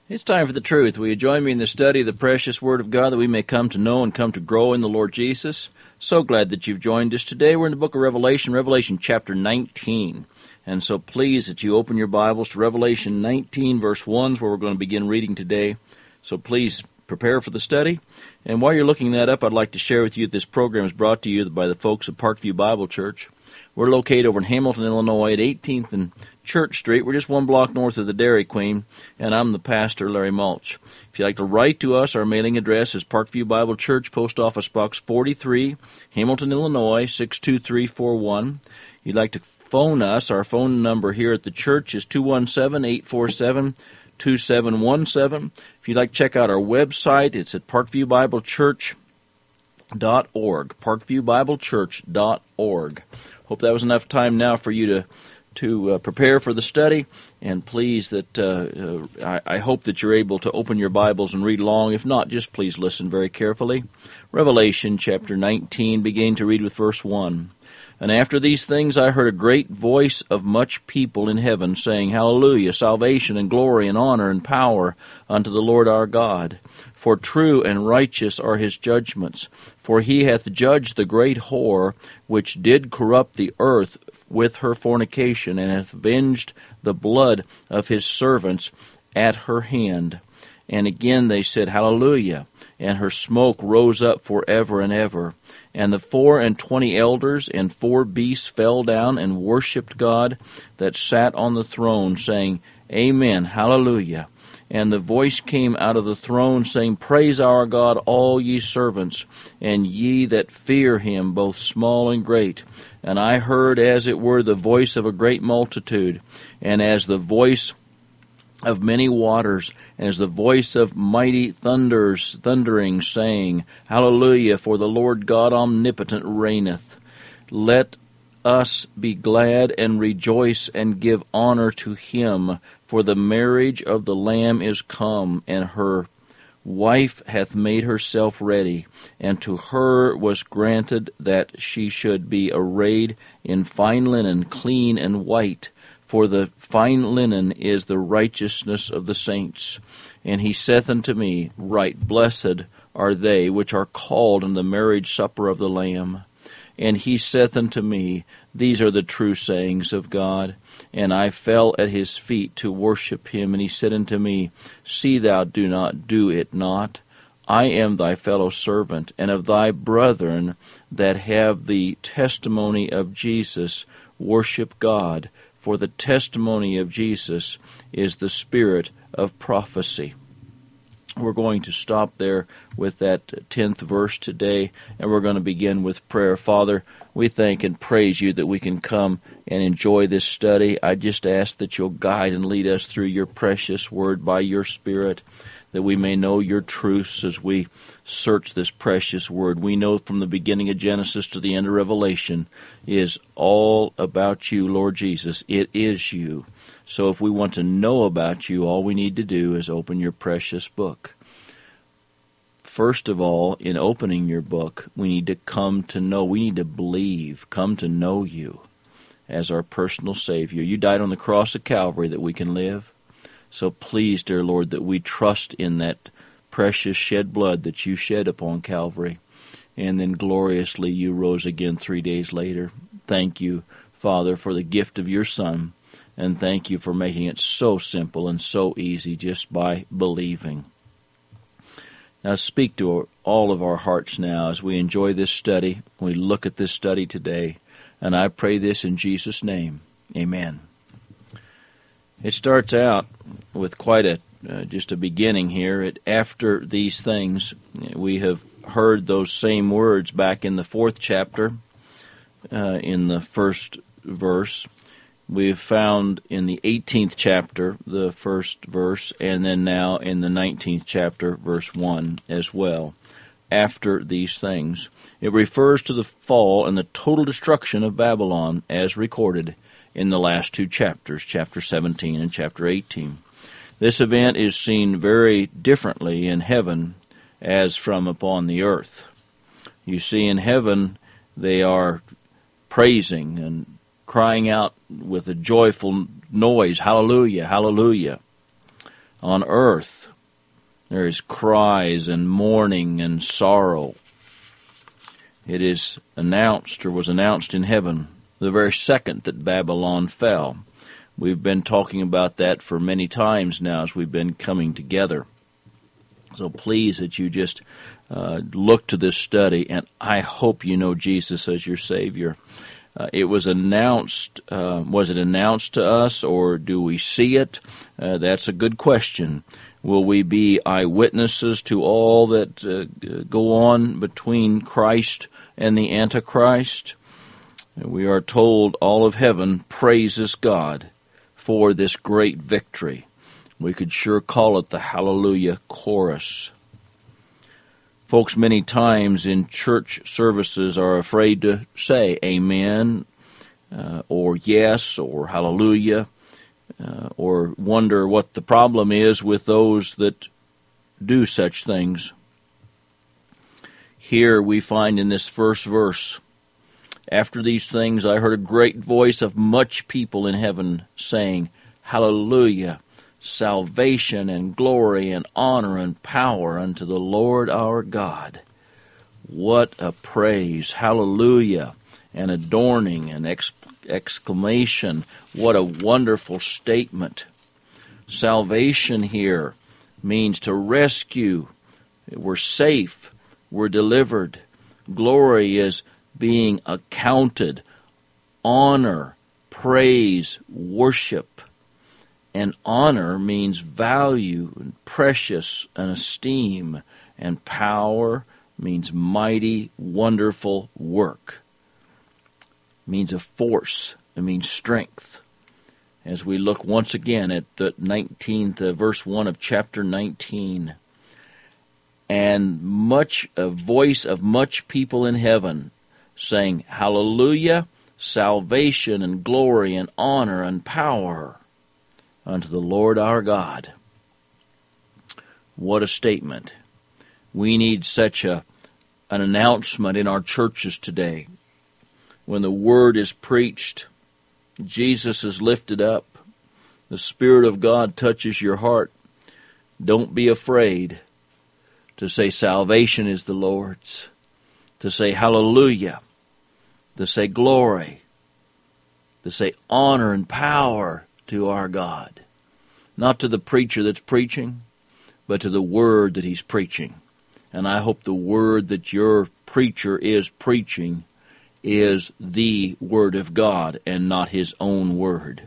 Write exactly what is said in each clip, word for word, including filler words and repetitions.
It's time for the truth. Will you join me in the study of the precious Word of God that we may come to know and come to grow in the Lord Jesus? So glad that you've joined us today. We're in the book of Revelation, Revelation chapter nineteen. And so please that you open your Bibles to Revelation nineteen, verse one, is where we're going to begin reading today. So please prepare for the study. And while you're looking that up, I'd like to share with you that this program is brought to you by the folks at Parkview Bible Church. We're located over in Hamilton, Illinois at eighteenth and Church Street. We're just one block north of the Dairy Queen, and I'm the pastor, Larry Mulch. If you'd like to write to us, our mailing address is Parkview Bible Church, Post Office Box forty-three, Hamilton, Illinois, six two three four one. You'd like to phone us, our phone number here at the church is two one seven, eight four seven, two seven one seven. If you'd like to check out our website, it's at parkview bible church dot org, parkview bible church dot org. Hope that was enough time now for you to to uh, prepare for the study, and please that uh, uh, I, I hope that you're able to open your Bibles and read along. If not, just please listen very carefully. Revelation chapter nineteen, beginning to read with verse one. And after these things I heard a great voice of much people in heaven, saying, Hallelujah, salvation and glory and honor and power unto the Lord our God. For true and righteous are his judgments. For he hath judged the great whore, which did corrupt the earth with her fornication, and hath avenged the blood of his servants at her hand. And again they said, Hallelujah. And her smoke rose up for ever and ever. And the four and twenty elders and four beasts fell down and worshipped God that sat on the throne, saying, Amen, Hallelujah. And the voice came out of the throne, saying, Praise our God, all ye servants, and ye that fear him, both small and great. And I heard, as it were, the voice of a great multitude, and as the voice of many waters, and as the voice of mighty thunders, thundering, saying, Hallelujah, for the Lord God omnipotent reigneth. Let us be glad and rejoice and give honor to him, for the marriage of the Lamb is come, and her wife hath made herself ready, and to her was granted that she should be arrayed in fine linen, clean and white, for the fine linen is the righteousness of the saints. And he saith unto me, Right blessed are they which are called in the marriage supper of the Lamb. And he saith unto me, These are the true sayings of God. And I fell at his feet to worship him. And he said unto me, See thou do not do it not. I am thy fellow servant, and of thy brethren that have the testimony of Jesus, worship God. For the testimony of Jesus is the spirit of prophecy. We're going to stop there with that tenth verse today, and we're going to begin with prayer. Father, we thank and praise you that we can come and enjoy this study. I just ask that you'll guide and lead us through your precious word by your Spirit, that we may know your truths as we search this precious word. We know from the beginning of Genesis to the end of Revelation is all about you, Lord Jesus. It is you. So if we want to know about you, all we need to do is open your precious book. First of all, in opening your book, we need to come to know, we need to believe, come to know you as our personal Savior. You died on the cross of Calvary that we can live. So please, dear Lord, that we trust in that precious shed blood that you shed upon Calvary, and then gloriously you rose again three days later. Thank you, Father, for the gift of your Son. And thank you for making it so simple and so easy just by believing. Now speak to all of our hearts now as we enjoy this study, we look at this study today, and I pray this in Jesus' name. Amen. It starts out with quite a uh, just a beginning here. It, after these things, we have heard those same words back in the fourth chapter, uh, in the first verse. We've found in the eighteenth chapter, the first verse, and then now in the nineteenth chapter, verse one as well. After these things, it refers to the fall and the total destruction of Babylon as recorded in the last two chapters, chapter seventeen and chapter eighteen. This event is seen very differently in heaven as from upon the earth. You see, in heaven, they are praising and crying out with a joyful noise, hallelujah, hallelujah. On earth, there is cries and mourning and sorrow. It is announced, or was announced in heaven, the very second that Babylon fell. We've been talking about that for many times now as we've been coming together. So please that you just uh, look to this study, and I hope you know Jesus as your Savior. Uh, it was announced, uh, was it announced to us, or do we see it? Uh, that's a good question. Will we be eyewitnesses to all that uh, go on between Christ and the Antichrist? We are told all of heaven praises God for this great victory. We could sure call it the Hallelujah Chorus. Folks many times in church services are afraid to say amen, uh, or yes, or hallelujah, uh, or wonder what the problem is with those that do such things. Here we find in this first verse, after these things I heard a great voice of much people in heaven saying, Hallelujah! Salvation and glory and honor and power unto the Lord our God. What a praise, hallelujah, and adorning and ex- exclamation. What a wonderful statement. Salvation here means to rescue. We're safe. We're delivered. Glory is being accounted. Honor, praise, worship. And honor means value and precious and esteem, and power means mighty, wonderful work. It means a force. It means strength. As we look once again at the nineteenth, uh, verse one of chapter nineteen, and much a voice of much people in heaven saying, Hallelujah, salvation and glory and honor and power unto the Lord our God. What a statement. We need such a an announcement in our churches today. When the Word is preached, Jesus is lifted up, the Spirit of God touches your heart, don't be afraid to say salvation is the Lord's, to say hallelujah, to say glory, to say honor and power to our God. Not to the preacher that's preaching, but to the Word that he's preaching. And I hope the Word that your preacher is preaching is the Word of God and not his own word.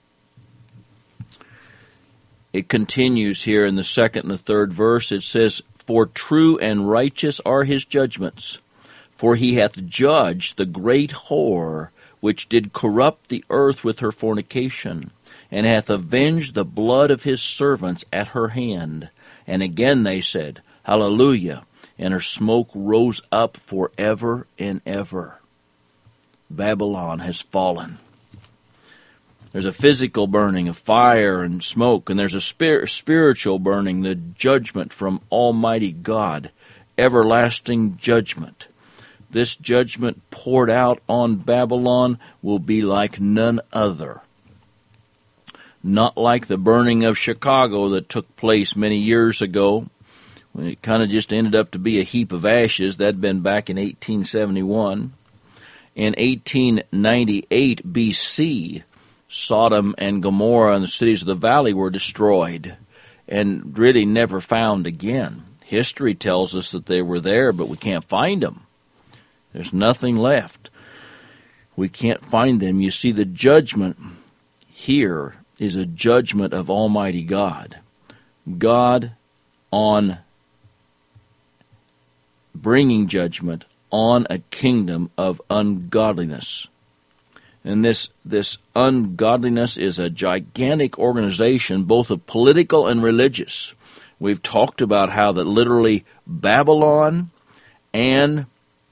It continues here in the second and the third verse. It says, For true and righteous are his judgments, for he hath judged the great whore, which did corrupt the earth with her fornication, and hath avenged the blood of his servants at her hand. And again they said, Hallelujah, and her smoke rose up forever and ever. Babylon has fallen. There's a physical burning of fire and smoke, and there's a spir- spiritual burning, the judgment from Almighty God, everlasting judgment. This judgment poured out on Babylon will be like none other. Not like the burning of Chicago that took place many years ago, when it kind of just ended up to be a heap of ashes. That had been back in eighteen seventy-one. In eighteen ninety-eight B C, Sodom and Gomorrah and the cities of the valley were destroyed and really never found again. History tells us that they were there, but we can't find them. There's nothing left. We can't find them. You see, the judgment here is a judgment of Almighty God. God on bringing judgment on a kingdom of ungodliness. And this, this ungodliness is a gigantic organization, both of political and religious. We've talked about how that literally Babylon and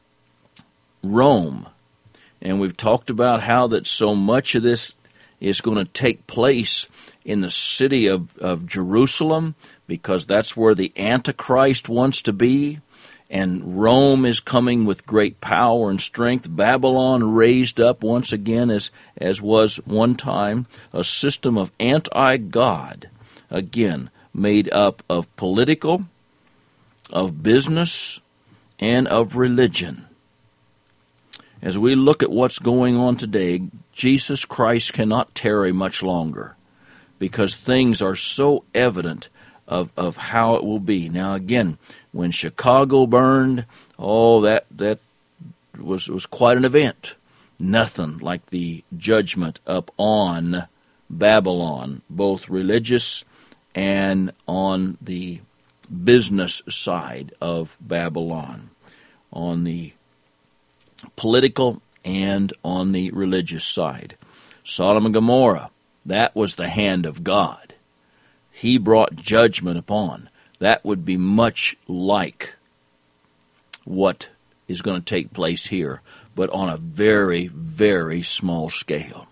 Rome, and we've talked about how that so much of this is going to take place in the city of, of Jerusalem, because that's where the Antichrist wants to be. And Rome is coming with great power and strength. Babylon raised up once again, as, as was one time, a system of anti-God. Again, made up of political, of business, and of religion. As we look at what's going on today, Jesus Christ cannot tarry much longer because things are so evident of, of how it will be. Now again, when Chicago burned, oh, that that was, was quite an event. Nothing like the judgment up on Babylon, both religious and on the business side of Babylon, on the political and on the religious side. Sodom and Gomorrah, that was the hand of God. He brought judgment upon. That would be much like what is going to take place here, but on a very, very small scale.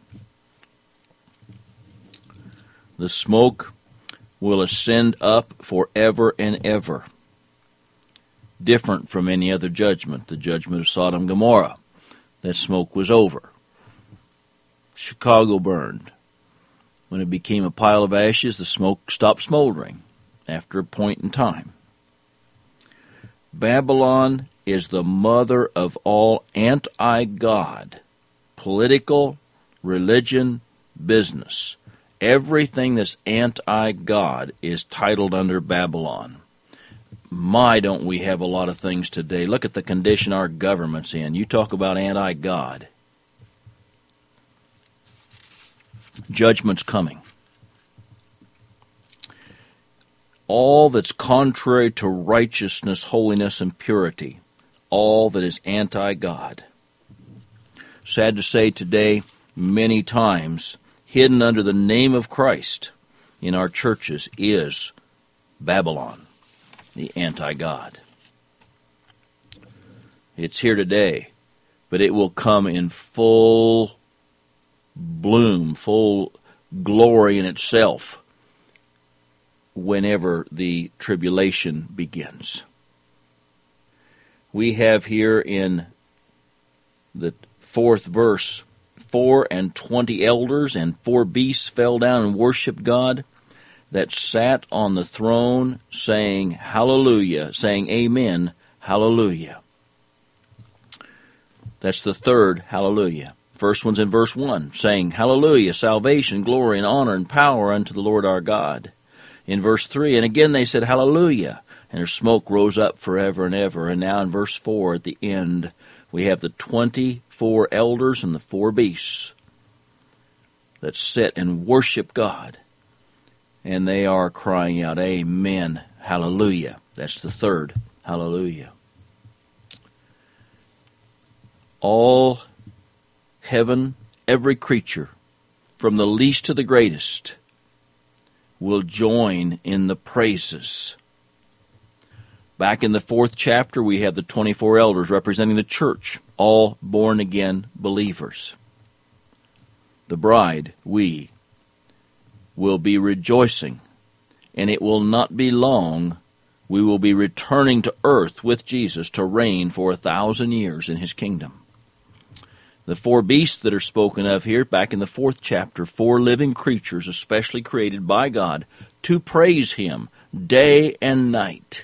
The smoke will ascend up forever and ever, different from any other judgment. The judgment of Sodom and Gomorrah, that smoke was over. Chicago burned. When it became a pile of ashes, the smoke stopped smoldering after a point in time. Babylon is the mother of all anti-God, political, religion, business. Everything that's anti-God is titled under Babylon. My, don't we have a lot of things today. Look at the condition our government's in. You talk about anti-God. Judgment's coming. All that's contrary to righteousness, holiness, and purity, all that is anti-God. Sad to say today, many times, hidden under the name of Christ in our churches is Babylon, the anti-God. It's here today, but it will come in full bloom, full glory in itself whenever the tribulation begins. We have here in the fourth verse, four and twenty elders and four beasts fell down and worshipped God that sat on the throne, saying, Hallelujah, saying, Amen, Hallelujah. That's the third Hallelujah. First one's in verse one, saying, Hallelujah, salvation, glory, and honor, and power unto the Lord our God. In verse three, and again they said, Hallelujah, and their smoke rose up forever and ever. And now in verse four, at the end, we have the twenty-four elders and the four beasts that sit and worship God. And they are crying out, Amen, Hallelujah. That's the third Hallelujah. All heaven, every creature, from the least to the greatest, will join in the praises. Back in the fourth chapter, we have the twenty-four elders representing the church, all born-again believers. The bride, we, will be rejoicing, and it will not be long. We will be returning to earth with Jesus to reign for a thousand years in his kingdom. The four beasts that are spoken of here, back in the fourth chapter, four living creatures especially created by God to praise him day and night.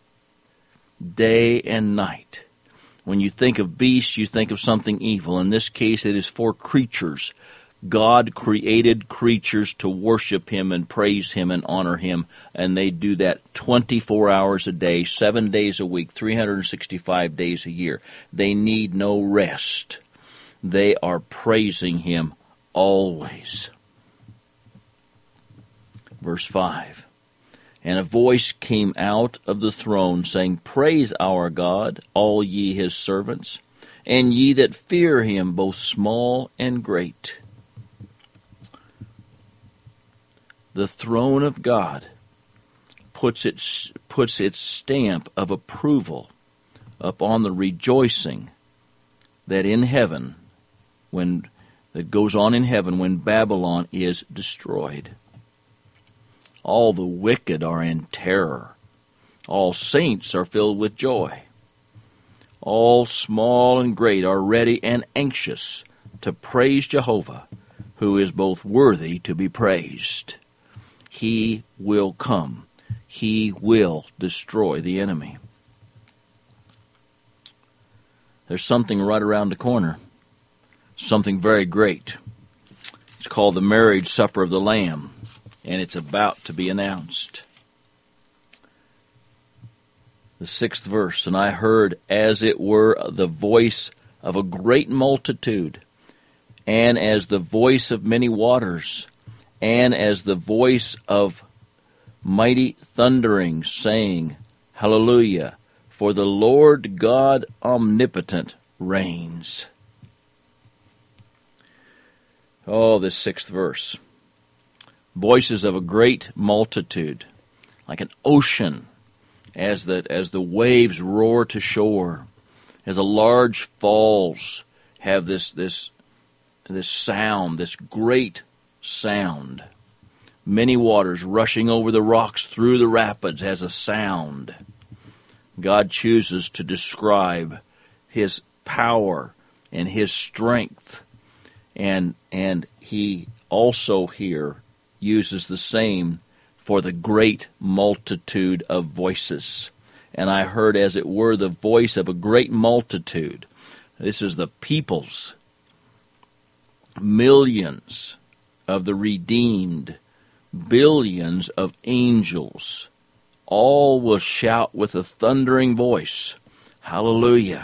Day and night. When you think of beasts, you think of something evil. In this case, it is four creatures. God created creatures to worship him and praise him and honor him, and they do that twenty-four hours a day, seven days a week, three hundred sixty-five days a year. They need no rest. They are praising him always. Verse five. And a voice came out of the throne, saying, Praise our God, all ye his servants, and ye that fear him, both small and great. The throne of God puts its, puts its stamp of approval upon the rejoicing that in heaven, when that goes on in heaven when Babylon is destroyed. All the wicked are in terror. All saints are filled with joy. All small and great are ready and anxious to praise Jehovah, who is both worthy to be praised. He will come. He will destroy the enemy. There's something right around the corner, something very great. It's called the marriage supper of the Lamb, and it's about to be announced. The sixth verse, and I heard as it were the voice of a great multitude, and as the voice of many waters, and as the voice of mighty thundering, saying, Hallelujah, for the Lord God omnipotent reigns. Oh, this sixth verse. Voices of a great multitude, like an ocean, as the, as the waves roar to shore, as the large falls have this, this, this sound, this great sound. Many waters rushing over the rocks through the rapids has a sound. God chooses to describe His power and His strength, and and He also here uses the same for the great multitude of voices. And I heard as it were the voice of a great multitude. This is the peoples, millions of the redeemed, billions of angels. All will shout with a thundering voice, Hallelujah.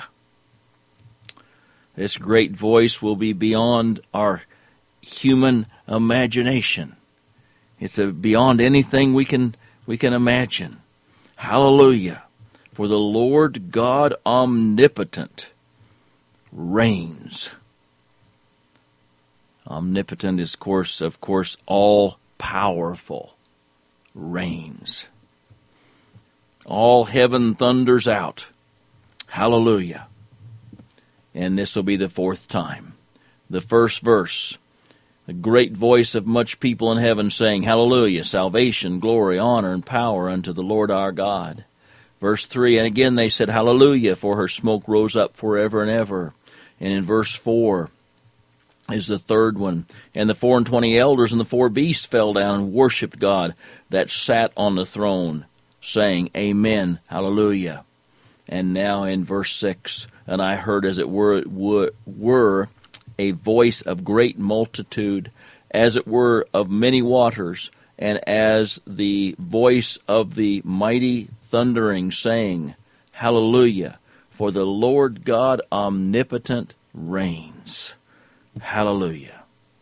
This great voice will be beyond our human imagination. It's a, beyond anything we can we can imagine. Hallelujah. For the Lord God omnipotent reigns. Omnipotent is, of course, of course, all-powerful. Reigns. All heaven thunders out. Hallelujah. And this will be the fourth time. The first verse. The great voice of much people in heaven saying, Hallelujah, salvation, glory, honor, and power unto the Lord our God. Verse three, and again they said, Hallelujah, for her smoke rose up forever and ever. And in verse four is the third one. And the four and twenty elders and the four beasts fell down and worshipped God that sat on the throne, saying, Amen, Hallelujah. And now in verse six, and I heard as it were, were, were a voice of great multitude, as it were of many waters, and as the voice of the mighty thundering, saying, Hallelujah, for the Lord God omnipotent reigns. Hallelujah.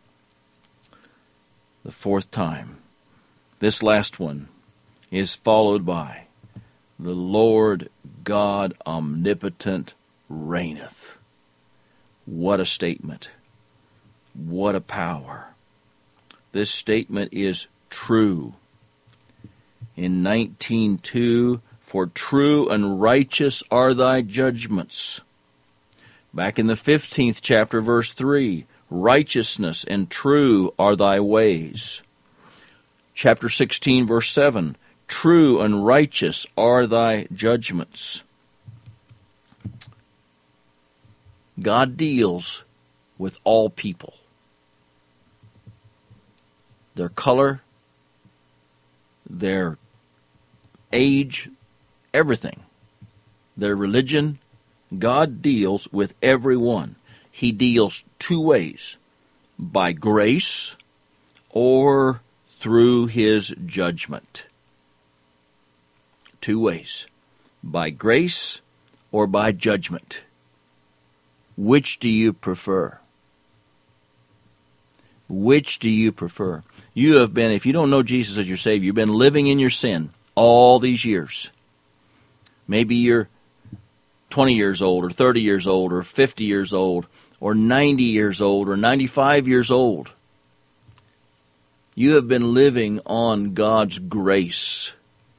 The fourth time. This last one is followed by, the Lord God omnipotent reigneth. What a statement. What a power. This statement is true. In nineteen two, for true and righteous are thy judgments. Back in the fifteenth chapter, verse three, righteousness and true are thy ways. Chapter sixteen, verse seven, true and righteous are thy judgments. God deals with all people. Their color, their age, everything. Their religion, God deals with everyone. He deals two ways, by grace or through His judgment. Two ways, by grace or by judgment. Which do you prefer? Which do you prefer? You have been, if you don't know Jesus as your Savior, you've been living in your sin all these years. Maybe you're twenty years old, or thirty years old, or fifty years old, or ninety years old, or ninety-five years old. You have been living on God's grace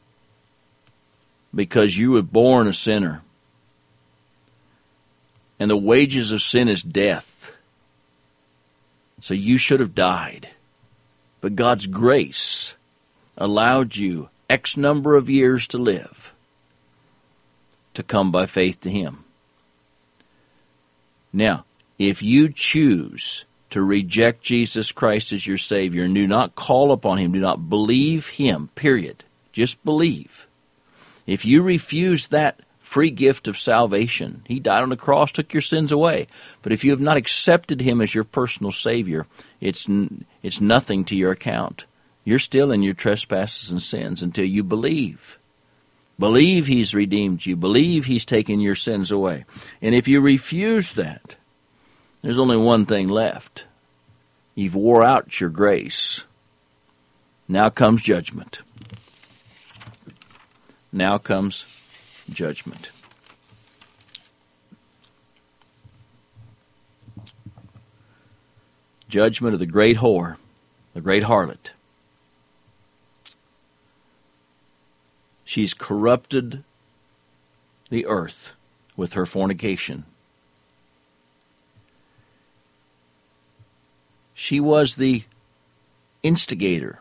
because you were born a sinner. And the wages of sin is death. So you should have died. But God's grace allowed you X number of years to live, to come by faith to Him. Now, if you choose to reject Jesus Christ as your Savior and do not call upon Him, do not believe Him, period. Just believe. If you refuse that free gift of salvation, He died on the cross, took your sins away. But if you have not accepted Him as your personal Savior, it's it's nothing to your account. You're still in your trespasses and sins until you believe. Believe He's redeemed you. Believe He's taken your sins away. And if you refuse that, there's only one thing left. You've wore out your grace. Now comes judgment. Now comes judgment. Judgment of the great whore, the great harlot. She's corrupted the earth with her fornication. She was the instigator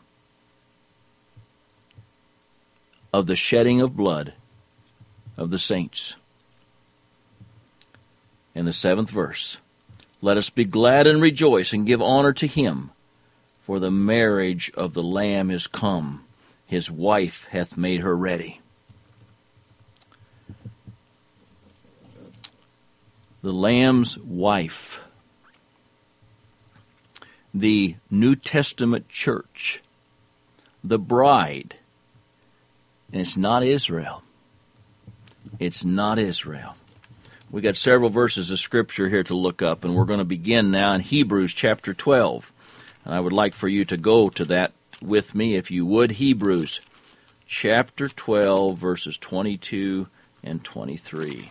of the shedding of blood of the saints. In the seventh verse, let us be glad and rejoice and give honor to Him, for the marriage of the Lamb is come. His wife hath made her ready. The Lamb's wife. The New Testament church. The bride. And it's not Israel. It's not Israel. We got several verses of Scripture here to look up, and we're going to begin now in Hebrews chapter twelve. And I would like for you to go to that with me, if you would. Hebrews chapter twelve, verses twenty-two and twenty-three.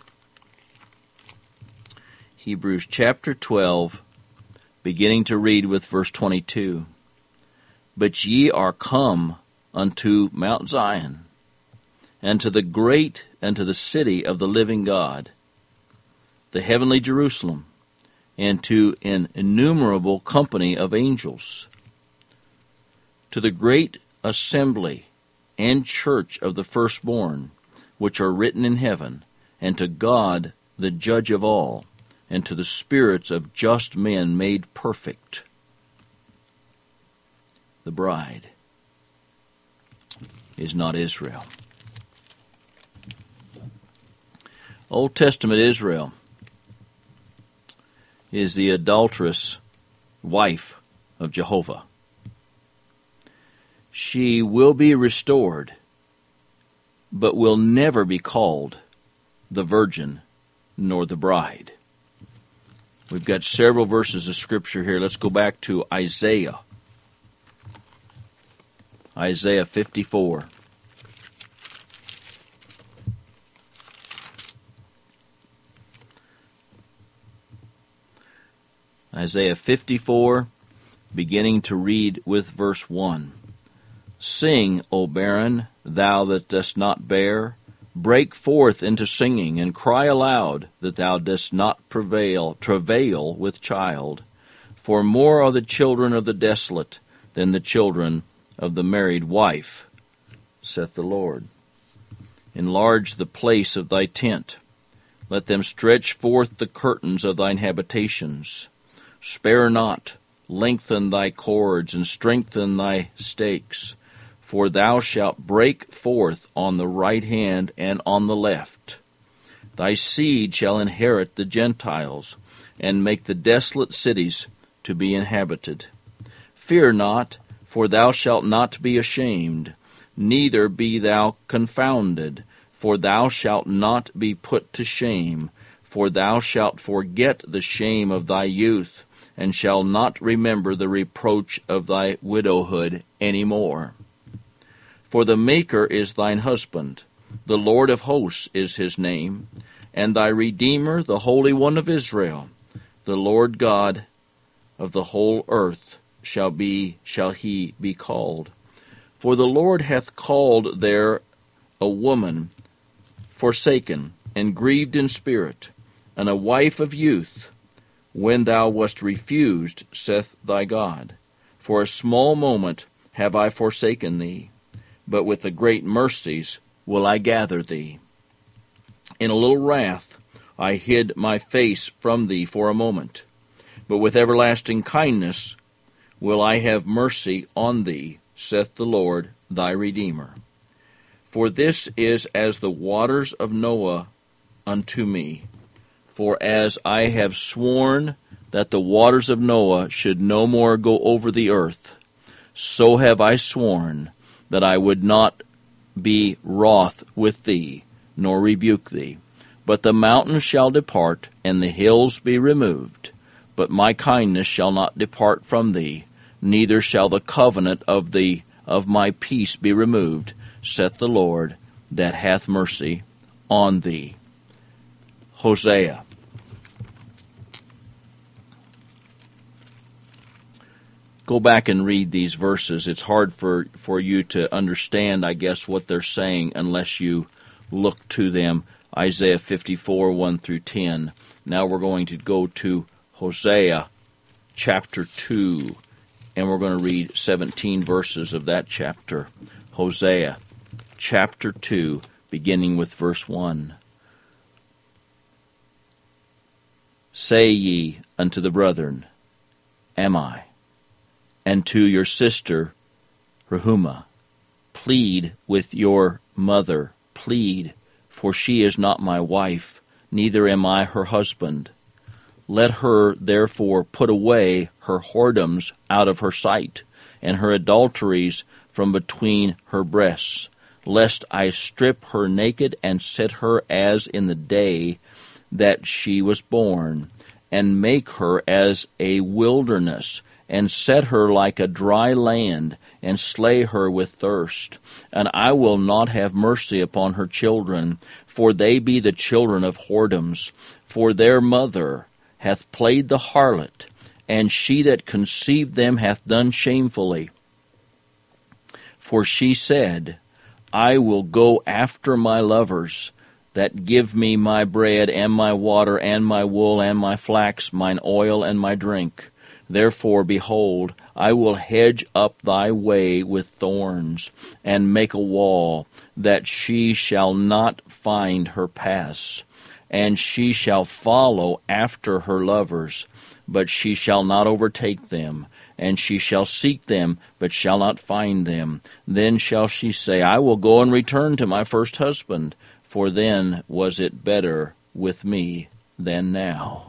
Hebrews chapter twelve, beginning to read with verse twenty-two. But ye are come unto Mount Zion, and to the great, and to the city of the living God, the heavenly Jerusalem, and to an innumerable company of angels, to the great assembly and church of the firstborn, which are written in heaven, and to God the judge of all, and to the spirits of just men made perfect. The bride is not Israel. Old Testament Israel is the adulterous wife of Jehovah. She will be restored, but will never be called the virgin nor the bride. We've got several verses of Scripture here. Let's go back to Isaiah. Isaiah fifty-four. Isaiah fifty-four, beginning to read with verse one. Sing, O barren, thou that dost not bear. Break forth into singing, and cry aloud, that thou dost not prevail, travail with child. For more are the children of the desolate than the children of the married wife, saith the Lord. Enlarge the place of thy tent. Let them stretch forth the curtains of thine habitations. Spare not, lengthen thy cords, and strengthen thy stakes. For thou shalt break forth on the right hand and on the left. Thy seed shall inherit the Gentiles, and make the desolate cities to be inhabited. Fear not, for thou shalt not be ashamed, neither be thou confounded, for thou shalt not be put to shame, for thou shalt forget the shame of thy youth, and shall not remember the reproach of thy widowhood any more. For the Maker is thine husband, the Lord of hosts is his name, and thy Redeemer, the Holy One of Israel, the Lord God of the whole earth shall be shall he be called. For the Lord hath called there a woman forsaken and grieved in spirit, and a wife of youth, when thou wast refused, saith thy God. For a small moment have I forsaken thee, but with the great mercies will I gather thee. In a little wrath I hid my face from thee for a moment. But with everlasting kindness will I have mercy on thee, saith the Lord thy Redeemer. For this is as the waters of Noah unto me. For as I have sworn that the waters of Noah should no more go over the earth, so have I sworn that I would not be wroth with thee, nor rebuke thee. But the mountains shall depart, and the hills be removed. But my kindness shall not depart from thee, neither shall the covenant of the of my peace be removed, saith the Lord that hath mercy on thee. Hosea. Go back and read these verses. It's hard for, for you to understand, I guess, what they're saying unless you look to them. Isaiah fifty-four, one through ten. Now we're going to go to Hosea chapter two, and we're going to read seventeen verses of that chapter. Hosea chapter two, beginning with verse one. Say ye unto the brethren, Am I? And to your sister, Rehumah, plead with your mother, plead, for she is not my wife, neither am I her husband. Let her therefore put away her whoredoms out of her sight, and her adulteries from between her breasts, lest I strip her naked and set her as in the day that she was born, and make her as a wilderness, and set her like a dry land, and slay her with thirst. And I will not have mercy upon her children, for they be the children of whoredoms. For their mother hath played the harlot, and she that conceived them hath done shamefully. For she said, I will go after my lovers, that give me my bread, and my water, and my wool, and my flax, mine oil, and my drink. Therefore, behold, I will hedge up thy way with thorns, and make a wall, that she shall not find her paths. And she shall follow after her lovers, but she shall not overtake them. And she shall seek them, but shall not find them. Then shall she say, I will go and return to my first husband, for then was it better with me than now.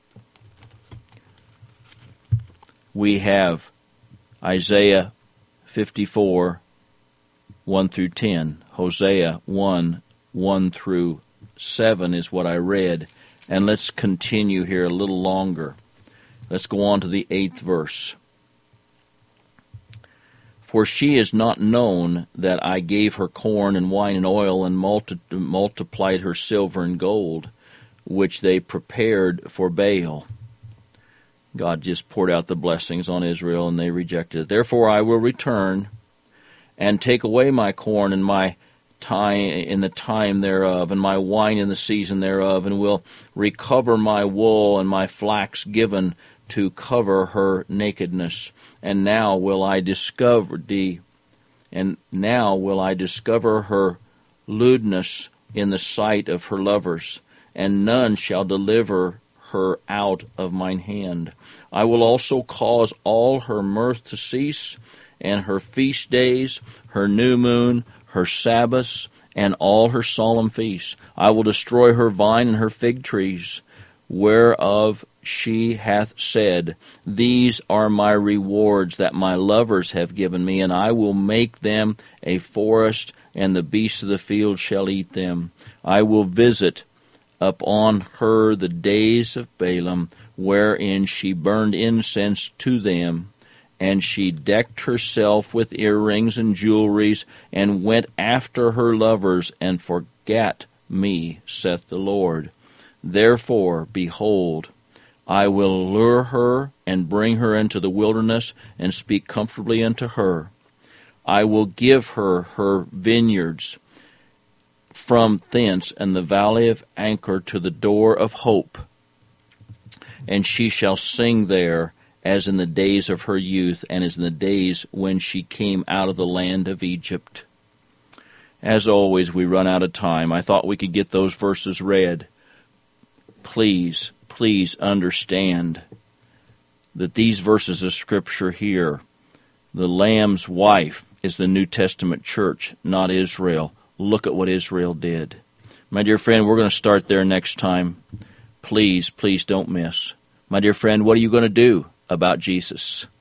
We have Isaiah fifty-four, one through ten. Hosea one, one through seven is what I read. And let's continue here a little longer. Let's go on to the eighth verse. For she is not known that I gave her corn and wine and oil, and multi- multiplied her silver and gold, which they prepared for Baal. God just poured out the blessings on Israel, and they rejected it. Therefore I will return and take away my corn and my time in the time thereof, and my wine in the season thereof, and will recover my wool and my flax given to cover her nakedness. And now will I discover the, and now will I discover her lewdness in the sight of her lovers, and none shall deliver her out of mine hand. I will also cause all her mirth to cease, and her feast days, her new moon, her Sabbaths, and all her solemn feasts. I will destroy her vine and her fig trees, whereof she hath said, These are my rewards that my lovers have given me, and I will make them a forest, and the beasts of the field shall eat them. I will visit upon her the days of Balaam, wherein she burned incense to them, and she decked herself with earrings and jewelries, and went after her lovers, and forgat me, saith the Lord. Therefore, behold, I will lure her, and bring her into the wilderness, and speak comfortably unto her. I will give her her vineyards from thence, and the valley of Anchor to the door of hope. And she shall sing there, as in the days of her youth, and as in the days when she came out of the land of Egypt. As always, we run out of time. I thought we could get those verses read. Please, please understand that these verses of Scripture here, the Lamb's wife is the New Testament church, not Israel. Look at what Israel did. My dear friend, we're going to start there next time. Please, please don't miss. My dear friend, what are you going to do about Jesus?